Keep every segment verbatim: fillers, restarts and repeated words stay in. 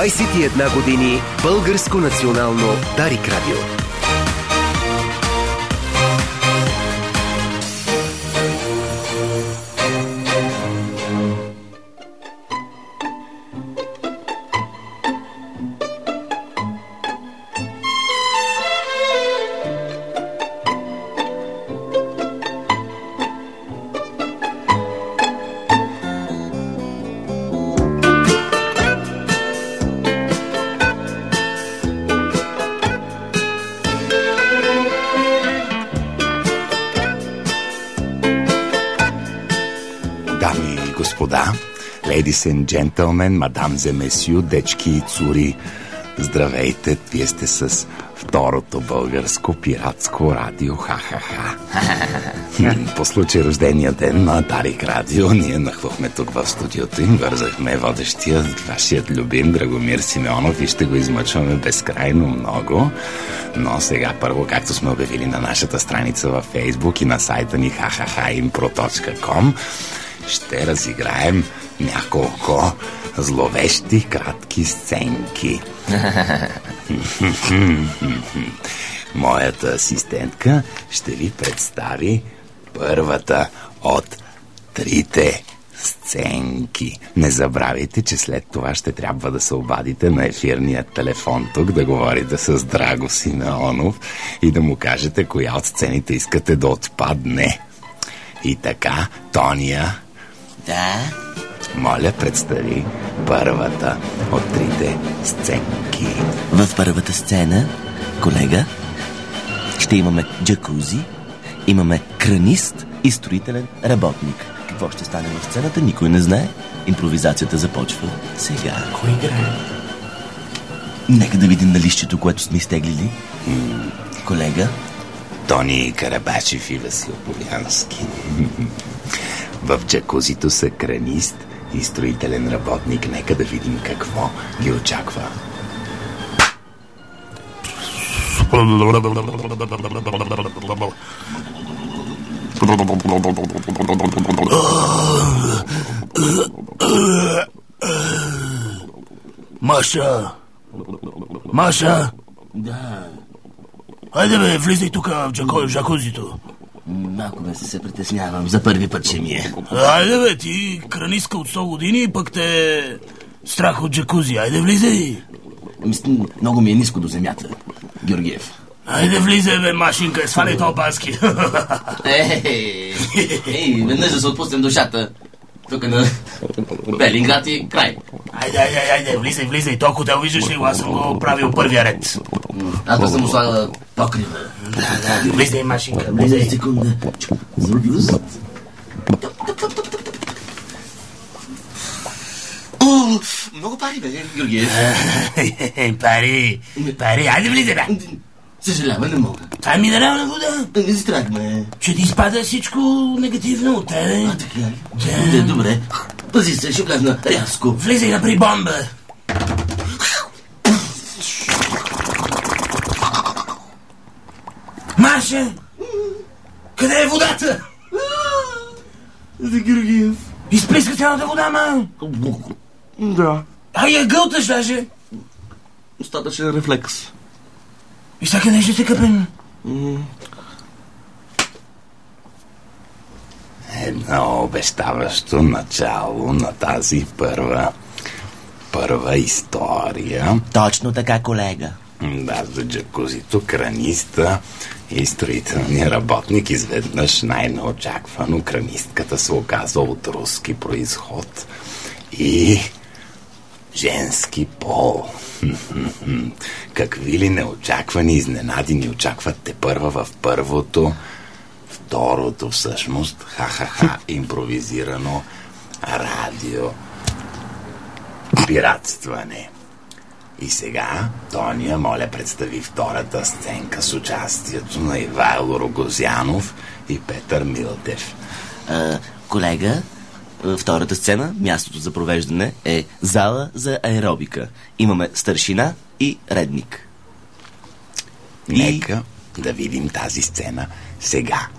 двайсет и една години Българско национално Дарик радио. Ladies and gentlemen, мадам зе месю, дечки и цури, здравейте, вие сте с второто българско пиратско радио Ха-ха-ха. По случай рождения ден на Дарик радио, ние нахвахме тук в студиото и вързахме водещия, вашият любим Драгомир Симеонов и ще го измъчваме безкрайно много. Но сега първо, както сме обявили на нашата страница във Фейсбук и на сайта ни ха ха ха импро точка ком, ще разиграем няколко зловещи кратки сценки. Моята асистентка ще ви представи първата от трите сценки. Не забравяйте, че след това ще трябва да се обадите на ефирния телефон тук, да говорите с Драго Симеонов и да му кажете коя от сцените искате да отпадне. И така, Тония, да? Моля, представи първата от трите сценки. В първата сцена, колега, ще имаме джакузи, имаме кранист и строителен работник. Какво ще стане в сцената, никой не знае. Импровизацията започва сега. Кой играе? Нека да видим на лището, което сме изтеглили. М- Колега? Тони Карабачев и Васил Полянски. В джакузито са кранист и строителен работник. Нека да видим какво ги очаква. Маша! Маша! Да. Хайде бе, влизай тук в, джако, в джакузито. Малко бе се притеснявам, за първи път ще ми е. Айде бе, ти краниска от сто години и пък те страх от джакузи. Айде влизай. Много ми е ниско до земята, Георгиев. Айде влизай бе, машинка, сваляй този пански. Ей, ей, веднъж да се отпустим душата. Тук на Белинград и край. Айде, айде, айде, влизай, влизай. Толкова те виждаш ли го? Аз съм го правил първия ред. Аз да съм му слагала покрива. Да, да, влизай, машинка, влизай. Секунда. О, много пари, бе, Георгиев. Пари, пари, айде влизай, бе. Съжалява, не мога. Това е минерална вода. Не страх, ме. Ще ти изпада всичко негативно от тебе. А, така ли? Да. Добре. Пази се, ще влезна рязко. Влизай на при бомба. Маша! Къде е водата? За Георгиев. Изплиска цялата вода, ма. Да. Ай, я гълташ даже. Остатъчен рефлекс. И сега къде ще се къпем? Едно обещаващо начало на тази първа първа история. Точно така, колега. Да, за джакузито, краниста и строителния работник. Изведнъж най-неочаквано кранистката се оказва от руски произход и женски пол. Какви ли неочаквани изненади ни очакват те първа в първото, второто всъщност, ха-ха-ха, импровизирано радио пиратстване. И сега, Тония, моля, представи втората сценка с участието на Ивайло Рогозянов и Петър Милтев. А, колега, втората сцена, мястото за провеждане е зала за аеробика. Имаме старшина и редник. Нека и... да видим тази сцена сега.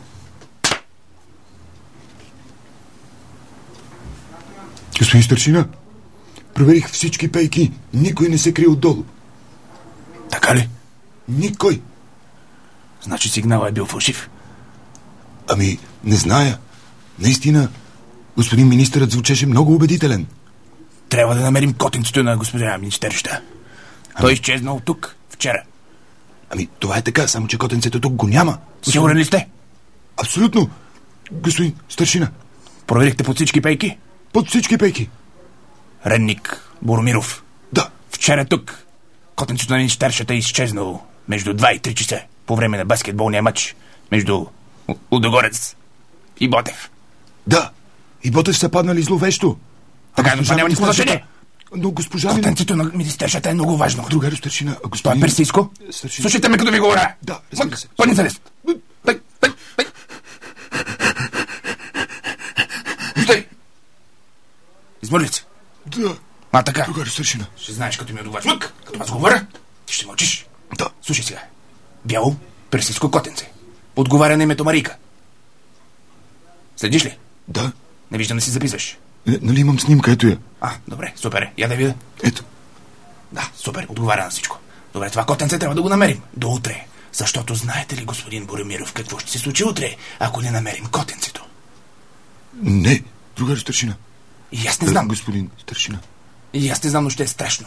Господин старшина, Проверих всички пейки. Никой не се крие отдолу. Така ли? Никой. Значи сигналът е бил фалшив. Ами, не зная. Наистина, господин министърът звучеше много убедителен. Трябва да намерим котенцето на господина министерща. Ами... Той изчезнал тук, вчера. Ами, това е така, само че котенцето тук го няма. Сигурен ли сте? Абсолютно. Господин старшина. Проверихте под всички пейки? Под всички пейки. Редник Боромиров. Да. Вчера тук. Котенцето на министерщата е изчезнало между два и три часа по време на баскетболния матч между Лудогорец и Ботев. Да. И Ботев са паднали зловещо. Така, но това няма никакво значение. Но госпожа... Котенцето на министерщата е много важно. Другари старшина, а господин... Това е персийско? Старшина... Слушайте ме, като ви говоря. Да, разбира се. Пъни за лист. Пъй, пъй, пъй. Стой! Измърлиц. Да. А, така. Другари старшина. Ще знаеш, като ми отговаряш. Мък, като аз говоря, ти ще мълчиш. Да. Слушай сега. Бяло, персийско котенце. Отговаря на името Марийка. Следиш ли? Да. Не виждам да си записваш. Е, нали имам снимка, ето я. А, добре, супер е. Я да видя. Ето. Да, супер, отговаря на всичко. Добре, това котенце трябва да го намерим. До утре. Защото знаете ли, господин Боромиров, какво ще се случи утре, ако не намерим котенцето? Не, другари старшина. И аз не знам. Е, господин старшина. И аз не знам, но ще е страшно.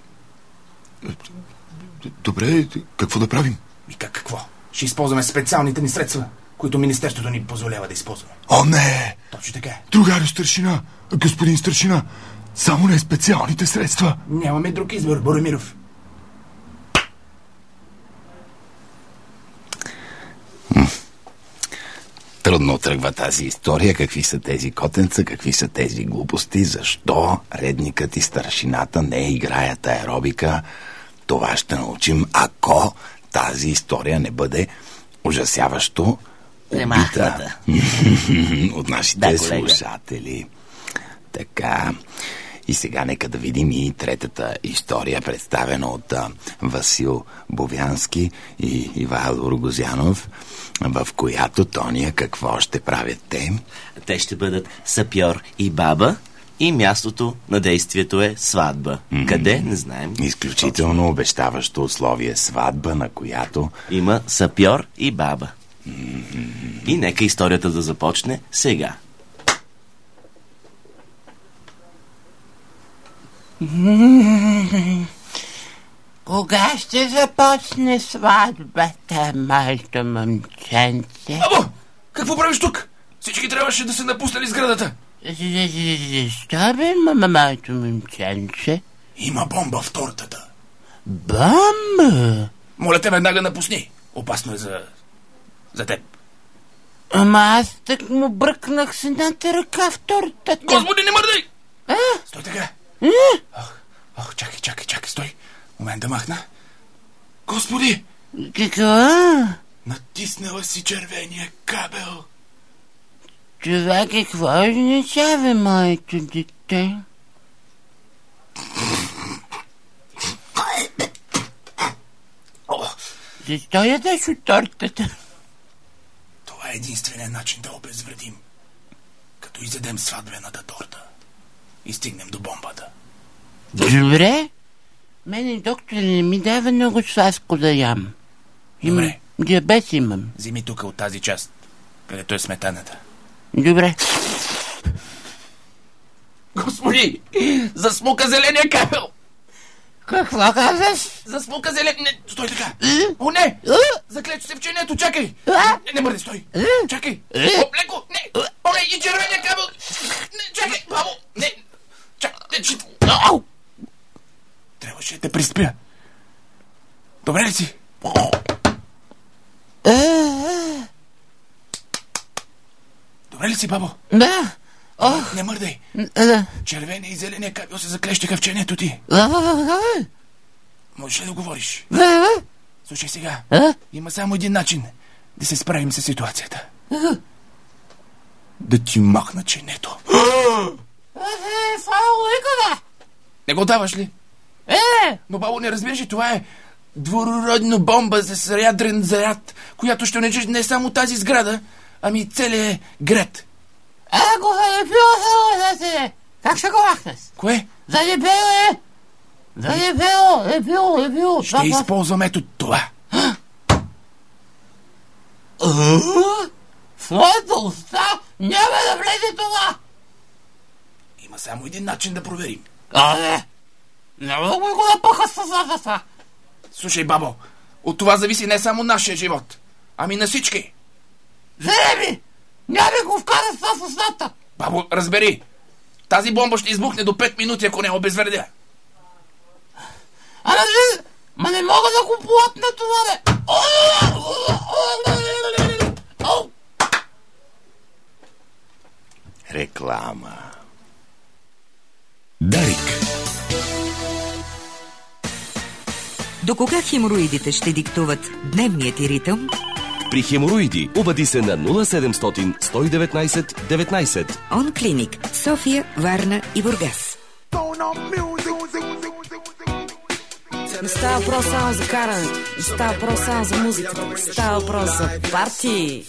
Добре, какво да правим? И как какво? Ще използваме специалните ни средства, които министерството ни позволява да използваме. О, не! Точно така. Другари старшина, господин старшина, само не специалните средства. Нямаме друг избор, Боромиров. Трудно тръгва тази история. Какви са тези котенца, какви са тези глупости, защо редникът и старшината не играят аеробика. Това ще научим, ако тази история не бъде ужасяващо убита от нашите да, слушатели. Така, и сега нека да видим и третата история, представена от а, Васил Бовянски и Ивайло Рогозянов, в която, Тония, какво ще правят те? Те ще бъдат сапьор и баба и мястото на действието е сватба. Mm-hmm. Къде? Не знаем. Изключително обещаващо условие, сватба, на която има сапьор и баба. Mm-hmm. И нека историята да започне сега. Кога ще започне сватбата, моето момченце? Або! Какво правиш тук? Всички трябваше да се напуснали сградата. Защо бе, мама, моето момченце? Има бомба в тортата. Бомба? Моля те, веднага напусни. Опасно е за... за теб. Ама аз так му бръкнах с едната ръка в тортата. Господи, не мърдай! А? Стой така. А? Ох, ох, чакай, чакай, чакай, стой. Момент да махна. Господи! Какво? Натиснала си червения кабел. Това какво означава, моето дете? Защо ядеш от тортата? Това е единственият начин да обезвредим. Като изядем сватбената торта и стигнем до бомбата. Добре. Мене доктор не ми дава много сладко да ям. Им... Добре. Диабет имам. Вземи тук от тази част, където е сметаната. Добре. Господи! Засмука зеления кабел! Какво казваш? Засмука зелен... Не, стой така! О, не! Заклечу се в ченето, чакай! Не, не мърди, стой! Чакай! О, леко! Не! О, не! И червения кабел! Не, чакай! Бабо! Не! Чакай! Не, че... Ау! Трябваше да те приспя. Добре ли си? Добре ли си, бабо? Да. Ох. Не мърдай. Да. Червения и зеления кабел се заклещиха в ченето ти. Можеш ли да говориш? Слушай сега. Има само един начин да се справим с ситуацията. Да ти махна ченето. Не го даваш ли? Е! Но, бабо, не разбираш ли, това е дворородна бомба с ядрен заряд, която ще уничтожи не само тази сграда, ами целият град. А, го е било да се... Как ще го махнеш? Кое? За дебело е! За дебело! Е било, е било! Ще използваме ето това. В своята уста няма да влезе това! Има само един начин да проверим. А, не! Няма да го напъха с устата. Слушай, бабо, от това зависи не само нашия живот, ами на всички. Зелеми! Няма го вкара с устата! Бабо, разбери, тази бомба ще избухне до пет минути, ако не обезвредя. А не, ма не мога да го плътна това, бе! Реклама. Дарик. До кога хемороидите ще диктуват дневният ти ритъм? При хемороиди обади се на нула седемстотин сто и деветнайсет деветнайсет. Он Клиник, София, Варна и Бургас. Не става въпрос само за карането, не става въпрос само за музиката, става въпрос за парти.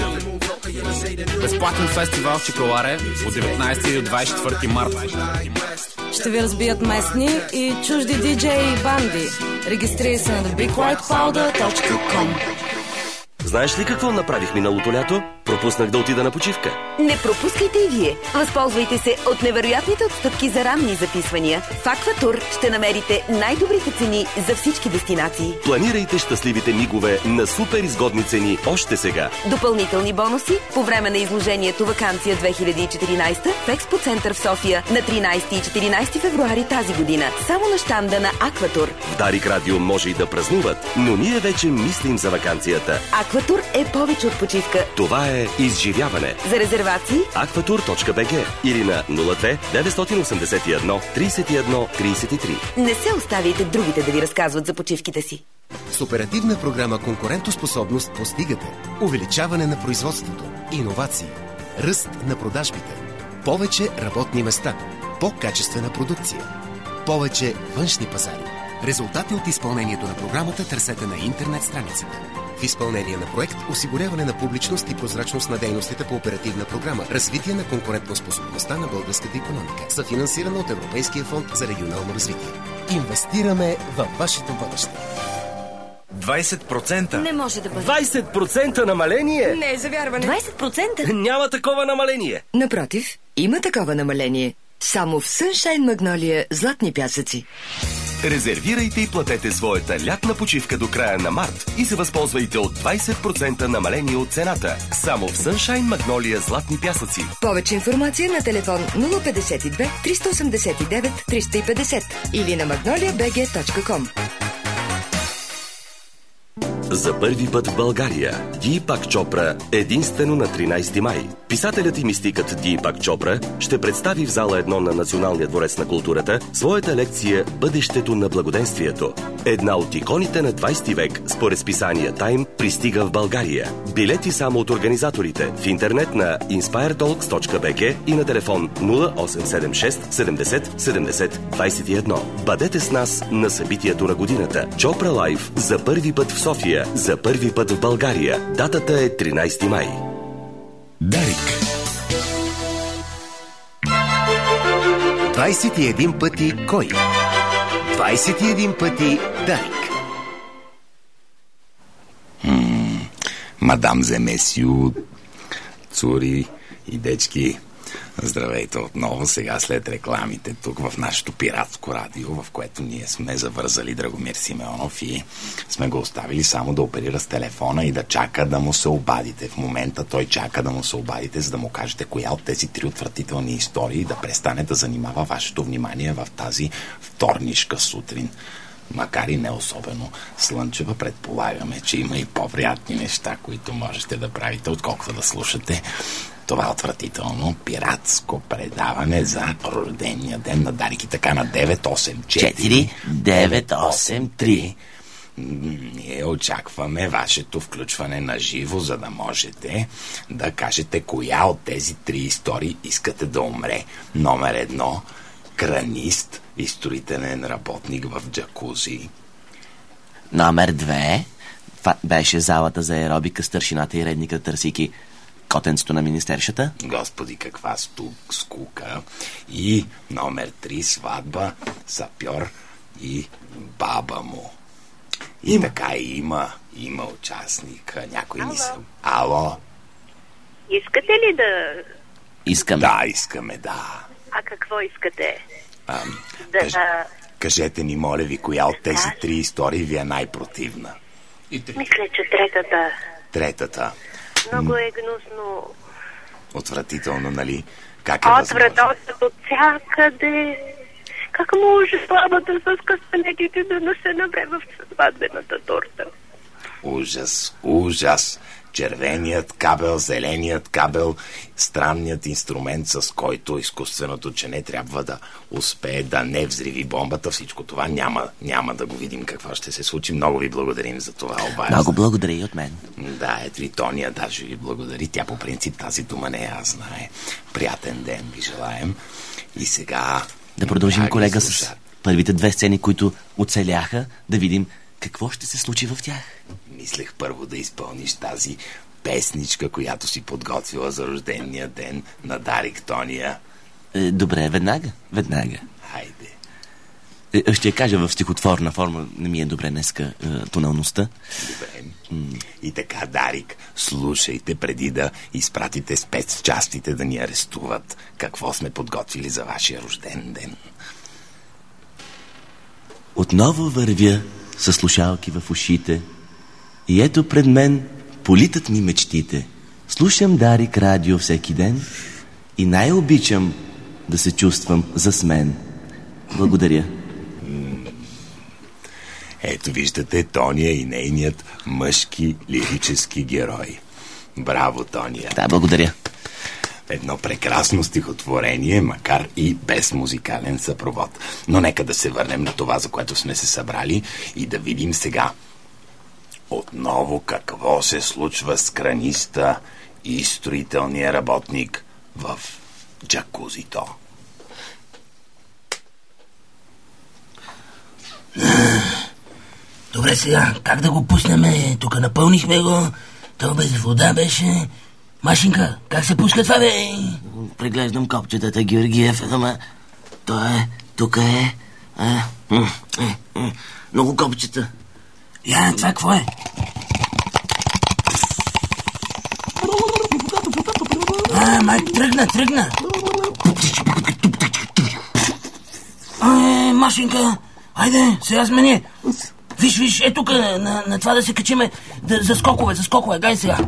Безплатен фестивал в Чиколаре от деветнайсети до двайсет и четвърти март. Ще ви разбият местни и чужди диджеи и банди. Регистрирай се на the big white powder точка com. Знаеш ли какво направих миналото лято? Пропуснах да отида на почивка. Не пропускайте и вие. Възползвайте се от невероятните отстъпки за ранни записвания. В Акватур ще намерите най-добрите цени за всички дестинации. Планирайте щастливите мигове на супер изгодни цени още сега. Допълнителни бонуси по време на изложението Ваканция две хиляди и четиринайсета в Експо Център в София на тринайсети и четиринайсети февруари тази година. Само на щанда на Акватур. В Дарик Радио може и да празнуват, но ние вече мислим за ваканцията. Акватур е повече от почивка. Това е изживяване. За резервации акватур точка би джи или на нула две деветстотин осемдесет и едно трийсет и едно трийсет и три. не се оставяйте другите да ви разказват за почивките си. С оперативна програма Конкурентоспособност постигате увеличаване на производството, иновации, ръст на продажбите, повече работни места, по-качествена продукция, повече външни пазари. Резултати от изпълнението на програмата търсете на интернет страницата. В изпълнение на проект осигуряване на публичност и прозрачност на дейностите по оперативна програма развитие на конкурентоспособността на българската икономика, съфинансирана от Европейския фонд за регионално развитие. Инвестираме във вашето бъдеще. двайсет процента. Не може да бъде. двайсет процента намаление? Не е за вярване. двайсет процента? Няма такова намаление. Напротив, има такова намаление. Само в Sunshine Magnolia златни пясъци. Резервирайте и платете своята лятна почивка до края на март и се възползвайте от двайсет процента намаление от цената. Само в Sunshine Magnolia златни пясъци. Повече информация на телефон нула петдесет и две триста осемдесет и девет триста и петдесет или на magnolia би джи точка ком. За първи път в България Дипак Чопра единствено на тринайсети май. Писателят и мистикът Дипак Чопра ще представи в зала едно на Националния дворец на културата своята лекция «Бъдещето на благоденствието». Една от иконите на двайсети век, според списание Time, пристига в България. Билети само от организаторите в интернет на инспайр толкс точка би джи и на телефон нула осем седем шест седемдесет седемдесет двайсет и едно. Бъдете с нас на събитието на годината. Чопра Лайв за първи път в София, за първи път в България. Датата е тринайсети май. Дарик. двайсет и един пъти кой? двайсет и един пъти Дарик. М- Мадам Земесю, цури и дечки, здравейте отново. Сега след рекламите тук в нашето пиратско радио, в което ние сме завързали Драгомир Симеонов и сме го оставили само да оперира с телефона и да чака да му се обадите. В момента той чака да му се обадите, за да му кажете коя от тези три отвратителни истории да престане да занимава вашето внимание в тази вторнишка сутрин. Макар и не особено слънчева, предполагаме, че има и по-приятни неща, които можете да правите, отколкото да слушате това отвратително пиратско предаване за рождения ден на Дарик и така на девет осем четири девет осем три. Ние очакваме вашето включване на живо, за да можете да кажете коя от тези три истории искате да умре. Номер едно – кранист и строителен работник в джакузи. Номер две. Това беше залата за аеробика, старшината и редника, търсики котенцето на министершата. Господи, каква стук, скука. И номер три, сватба, сапьор и баба му. И има. Така има, има участник. Някой ни съм. Ало? Искате ли да... Искаме. Да, искаме, да. А какво искате? А, да, кажете, кажете ни, моля ви, коя от тези да. три истории ви е най-противна? Мисля, че третата. Третата. Много е гнусно. Отвратително, нали? Как е възможно? Отвратително от всякъде. Как може бабата с кастанетите да не се набре в сватбената торта? Ужас, ужас. Червеният кабел, зеленият кабел, странният инструмент, с който изкуственото чене трябва да успее да не взриви бомбата. Всичко това няма, няма да го видим какво ще се случи. Много ви благодарим за това, обаче. Много благодаря и от мен. Да, ето и Тония даже ви благодари. Тя по принцип тази дума не я знае. Приятен ден ви желаем. И сега... Да продължим, колега, с първите две сцени, които оцеляха, да видим какво ще се случи в тях. Мислех първо да изпълниш тази песничка, която си подготвила за рождения ден на Дарик, Тония. Е, добре, веднага, веднага. Хайде. Е, ще я кажа в стихотворна форма, не ми е добре днеска е, тоналността. Добре. М- И така, Дарик, слушайте преди да изпратите спецчастите да ни арестуват. Какво сме подготвили за вашия рожден ден? Отново вървя със слушалки в ушите и ето пред мен политат ми мечтите. Слушам Дарик радио всеки ден и най-обичам да се чувствам засмен. Благодаря. Ето виждате Тония и нейният мъжки лирически герой. Браво, Тония. Да, благодаря. Едно прекрасно стихотворение, макар и без музикален съпровод. Но нека да се върнем на това, за което сме се събрали и да видим сега отново какво се случва с краниста и строителния работник в джакузито. Добре, сега, как да го пуснем? Тук напълнихме го, то без вода беше. Машинка, как се пуска това, бе? Преглеждам копчетата, Георгиев, ама то е, тук е, а, м- е, е, много копчета. Я, това какво е? А, май, тръгна, тръгна. Ай, Машинка, айде, сега сме ние. Виж, виж, е тук, на, на това да се качиме, да, за скокове, за скокове, гай сега.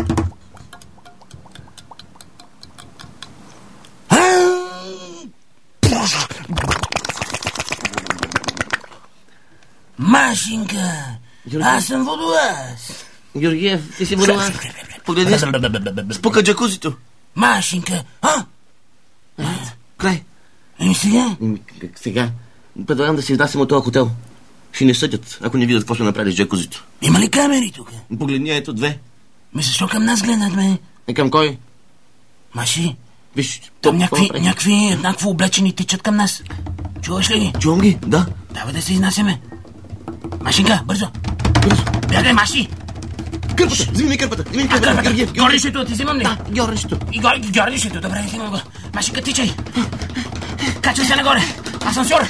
Машинка, аз съм водолаз. Георгиев, ти си водолаз. Погледни, спука джакузито. Машинка, а? Край. И сега? Как сега? Предлагам да се изнасим от този хотел. Ще не съдят, ако не видят какво сме направили с джакузито. Има ли камери тук? Погледни, ето две. Ме защо към нас гледат, бе? И към кой? Маши, виж, там някакви, някакви еднакво облечени тичат към нас. Чуваш ли ги? Чувам ги, да. Давай да се изнасяме. Машинка, бързо. Бързо. Бягай, Маши. Кърпата, вземи ми кърпата. Вземи ми кърпата. кърпата. Георгиев. Горнището, ти взимам ли? Да, горнището. И горнището, добре, взимам го. Машинка, тичай. Качвай се нагоре. Асансьор.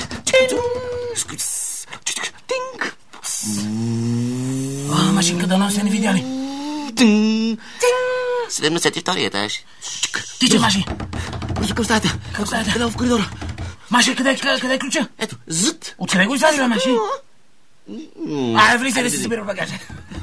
Тинг. О, Машинка, дано се не видяли. Тинг. седемдесет и втори етаж. Тичай, Маши. Бързо към стаята. Към стаята. Къде в коридора? Маши, къде, къде, къде е ключа? Ето, зът. Откъде го извади, бе, Маши? Ай, влизай да си събира багажа.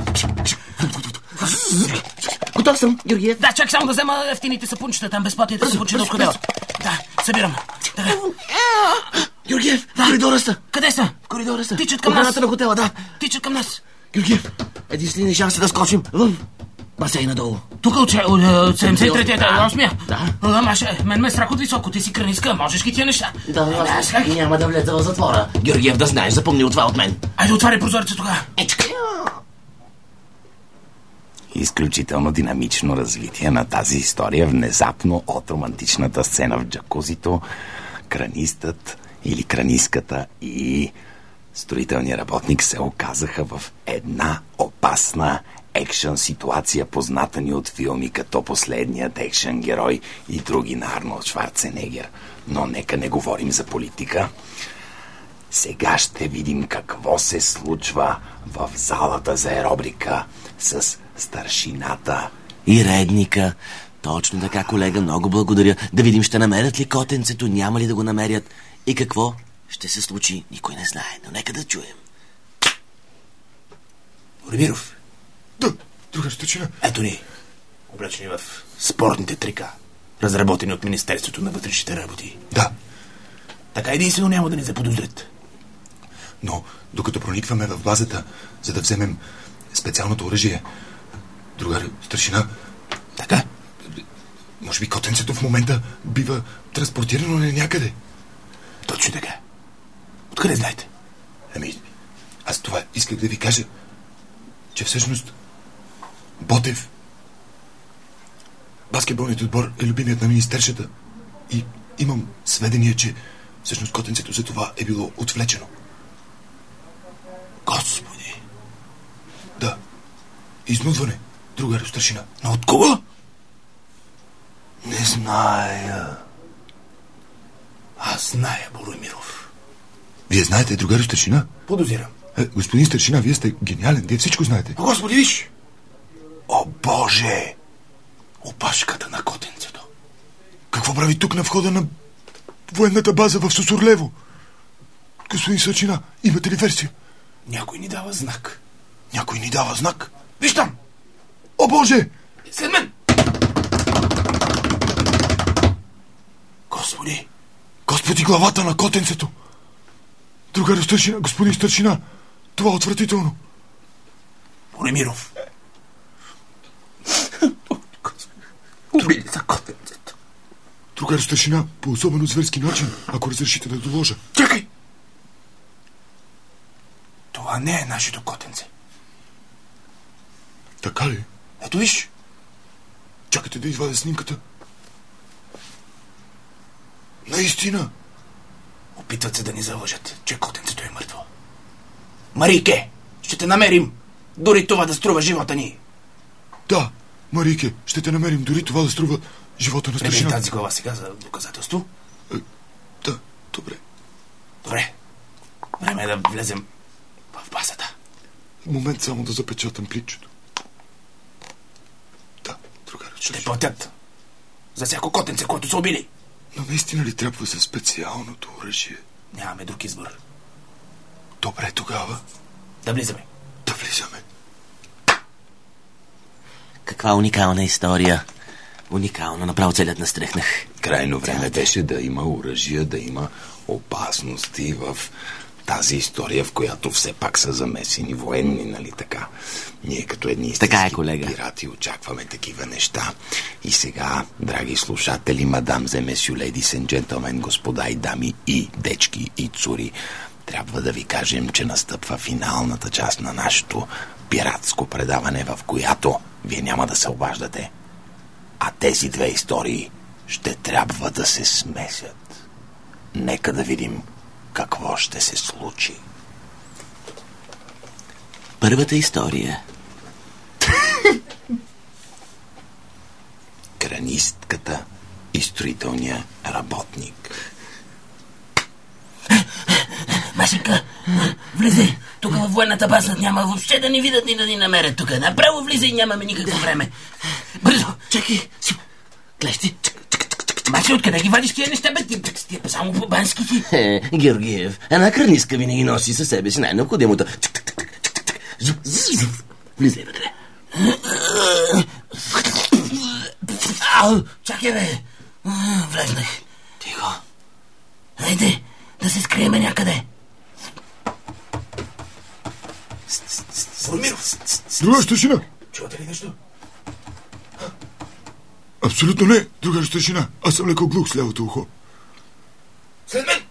Готов съм, Георгиев. Да, чак само да взема ефтините сапунчета, там безплатните сапунчета от хотела. Да, събирам. Така. Георгиев, в коридора са. Къде са? В коридора са. Тичат към нас. Охраната на хотела, да. Тичат към нас. Георгиев, единственият шанс е да скочим в басейна долу. Тук от седемдесет и трети, осмия. Да. Маше, мен ме страх от високо, ти си краниска, можеш ги тия неща. Да, аз няма да влезе в затвора. Георгиев, да знаеш, запомни от това от мен. Айде, отваряй прозореца тогава. Изключително динамично развитие на тази история, внезапно от романтичната сцена в джакузито, кранистът или краниската и строителният работник се оказаха в една опасна екшън ситуация, позната ни от филми като Последният екшън герой и други на Арнолд Шварценегер. Но нека не говорим за политика. Сега ще видим какво се случва в залата за аеробрика с старшината и редника. Точно така, колега, много благодаря. Да видим, ще намерят ли котенцето, няма ли да го намерят и какво ще се случи, никой не знае, но нека да чуем. Боримиров. Да, друга старшина. Ето ни, облечени в спортните трика, разработени от Министерството на вътрешните работи. Да. Така единствено няма да ни заподозрят. Но докато проникваме в базата, за да вземем специалното оръжие, другар старшина... Така? Може би котенцето в момента бива транспортирано на някъде. Точно така. Откъде знаете? Ами, аз това исках да ви кажа, че всъщност Ботев, баскетболният отбор, е любимият на министершата и имам сведения, че всъщност котенцето за това е било отвлечено. Господи! Да. Изнудване, другар старшина. Но от кого? Не зная. Аз зная, Боримиров. Вие знаете, другар старшина? Подозирам. Е, господин старшина, вие сте гениален, вие всичко знаете. О, Господи, виж! О, Боже! Опашката на котенцето. Какво прави тук на входа на военната база в Сусурлево? Господин старшина, имате ли версия? Някой ни дава знак. Някой ни дава знак? Виж там! О, Боже! След мен! Господи! Господи, главата на котенцето! Другар старшина, господин старшина, това е отвратително. Боримиров. Убили за котенцето. Другар старшина, по особено зверски начин, ако разрешите да доложа. Чакай! Това не е нашето котенце. Така ли? Ето виж. Чакайте да извадя снимката. Наистина. Опитват се да ни залъжат, че котенцето е мъртво. Марийке, ще те намерим. Дори това да струва живота ни. Да, Марийке, ще те намерим. Дори това да струва живота на старшина. Не бе тази глава сега за доказателство? Е, да, добре. Добре. Време е да влезем в базата. Момент само да запечатам пликчето. Да, другар. Ще платят за всяко котенце, което са убили. Но наистина ли трябва за специалното оръжие? Нямаме друг избор. Добре, тогава. Да влизаме. Да влизаме. Каква уникална история. Уникално, направо целият настрехнах. Крайно време беше да има оръжие, да има опасности в тази история, в която все пак са замесени военни, нали така? Ние като едни истински пирати очакваме такива неща. И сега, драги слушатели, мадам зе месю, лейдис енд джентълмен, господа и дами и дечки и цури, трябва да ви кажем, че настъпва финалната част на нашето пиратско предаване, в която вие няма да се обаждате. А тези две истории ще трябва да се смесят. Нека да видим какво ще се случи. Първата история. Кранистката и строителния работник. Машенька, влизай. Тук във военната база няма въобще да ни видят ни да ни намерят тук. Направо влизай, нямаме никакво време. Бързо, чакай. Клещи. Маче, откъде ги вадиш тия неща, бе? Ти, ти, само по бански ти. Е, Георгиев, една краниска винаги носи със себе си най-необходимото. Влизай вътре. Ау, чакай, бе. Влезнах. Тихо. Хайде, да се скриеме някъде. Боримиров. Другар старшина. Чувате ли нещо? Абсолютно не, другар старшина. Аз съм леко глух с лявото ухо. След мен!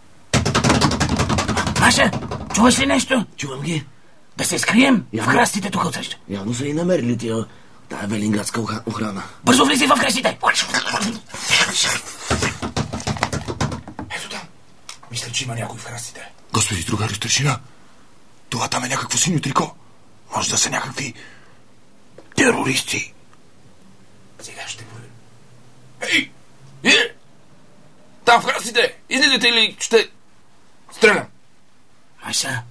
Маша, чуваш ли нещо? Чувам ги. Да се скрием Явно... в храстите тук отсреща. Явно са и намерили тия тая велинградска охрана. Бързо влизай в храстите! Ето там. Мисля, че има някой в храстите. Господи, другар старшина. Това там е някакво синьо трико. Може да са някакви Терористи! Сега ще проверим. Ей! Е! Там в храстите! Излизате или ще... стрелям? Маша?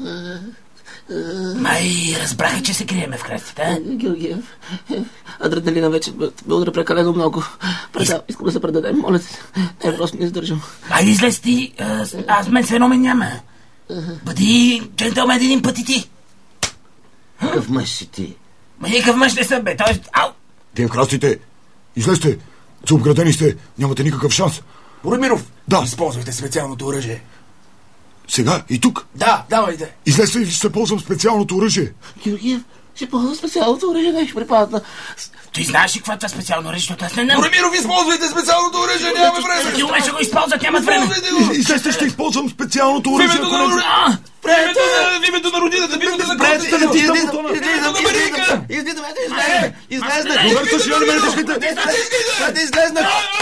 Май разбраха, че се криеме в храстите, а? Георгиев, адреналина вече ме удра прекалено много. Предав, искам да се предадем, моля се. Не, просто не издържам. Айде излез ти, аз мен се едно ме няма. Бъди джентълмен един път и ти. Какъв мъж си ти? Ма никакъв мъж не съм, бе, той... Ау! Те в храстите, излезте, обградени сте, нямате никакъв шанс. Боримиров, да. Използвайте специалното оръжие. Сега и тук? Да, давайте. Излезте и ще ползвам специалното оръжие. Георгиев, ще ползвам специалното оръжие, не ще припадна. Ти знаеш ли какво е това специално оръжие, защото аз не знам. Боримиров, използвайте специалното оръжие, нямаме време. Ти умеш да го използват, нямат време. Излезте, ще използвам специалното оръжие. В името на родината, в името на Спрете да Излизам, излизам, излизам, излезте, излезте. Добър също, я не ме дъжкайте. Спрете, излезне.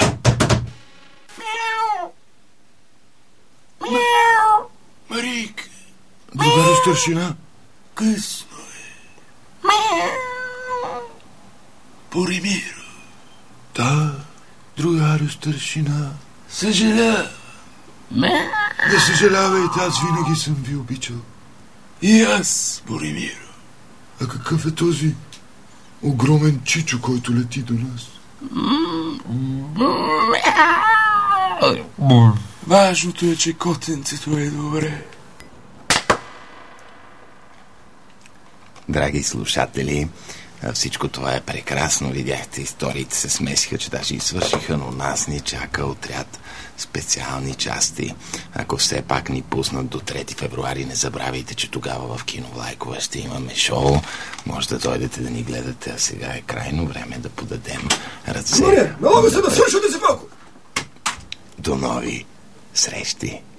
Марик. Другари старшина. Късно е. Боримиро. Да, другари старшина. Съжаля. Не съжалявайте, аз винаги съм ви обичал. И аз, Боримиро. А какъв е този огромен чичо, който лети до нас? Важното е, че котенцето е добре. Драги слушатели, всичко това е прекрасно. Видяхте, историите се смесиха, че даже и свършиха, но нас ни чака отряд специални части. Ако все пак ни пуснат до трети февруари, не забравяйте, че тогава в Кино Влайкова ще имаме шоу. Може да дойдете да ни гледате, а сега е крайно време да подадем ръце. Много се насвършвате си малко! До нови срещи!